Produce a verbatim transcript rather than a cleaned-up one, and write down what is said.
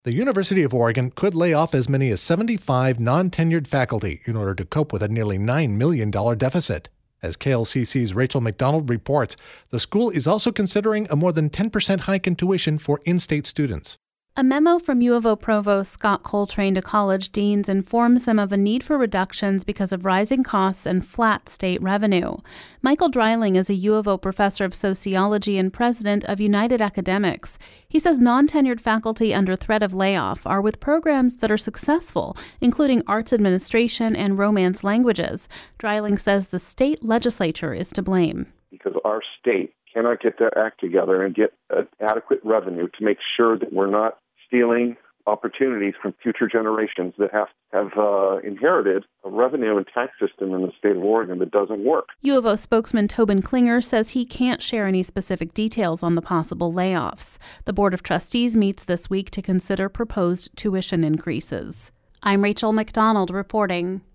The University of Oregon could lay off as many as seventy-five non-tenured faculty in order to cope with a nearly nine million dollars deficit. As K L C C's Rachel McDonald reports, the school is also considering a more than ten percent hike in tuition for in-state students. A memo from U of O Provost Scott Coltrane to college deans informs them of a need for reductions because of rising costs and flat state revenue. Michael Dreiling is a U of O professor of sociology and president of United Academics. He says non-tenured faculty under threat of layoff are with programs that are successful, including arts administration and Romance languages. Dreiling says the state legislature is to blame. Because our state cannot get their act together and get uh, adequate revenue to make sure that we're not stealing opportunities from future generations that have have uh, inherited a revenue and tax system in the state of Oregon that doesn't work. U of O spokesman Tobin Klinger says he can't share any specific details on the possible layoffs. The Board of Trustees meets this week to consider proposed tuition increases. I'm Rachel McDonald reporting.